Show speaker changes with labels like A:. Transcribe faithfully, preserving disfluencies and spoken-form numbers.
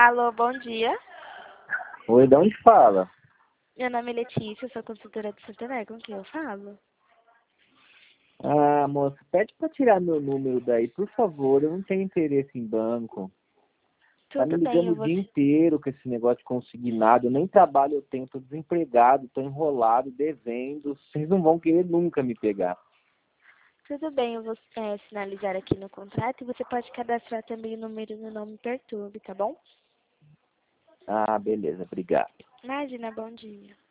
A: Alô, bom dia.
B: Oi, de onde fala?
A: Meu nome é Letícia, sou consultora do Santander. Com quem eu falo?
B: Ah, moça, pede pra tirar meu número daí, por favor. Eu não tenho interesse em banco. Tá me
A: Tudo bem,
B: ligando
A: eu
B: o
A: vou...
B: dia inteiro com esse negócio de consignado. Eu nem trabalho eu tenho, tô desempregado, tô enrolado, devendo. Vocês não vão querer nunca me pegar.
A: Tudo bem, eu vou é, sinalizar aqui no contrato e você pode cadastrar também o número no Não Me Perturbe, tá bom?
B: Ah, beleza, obrigado.
A: Imagina, bom dia.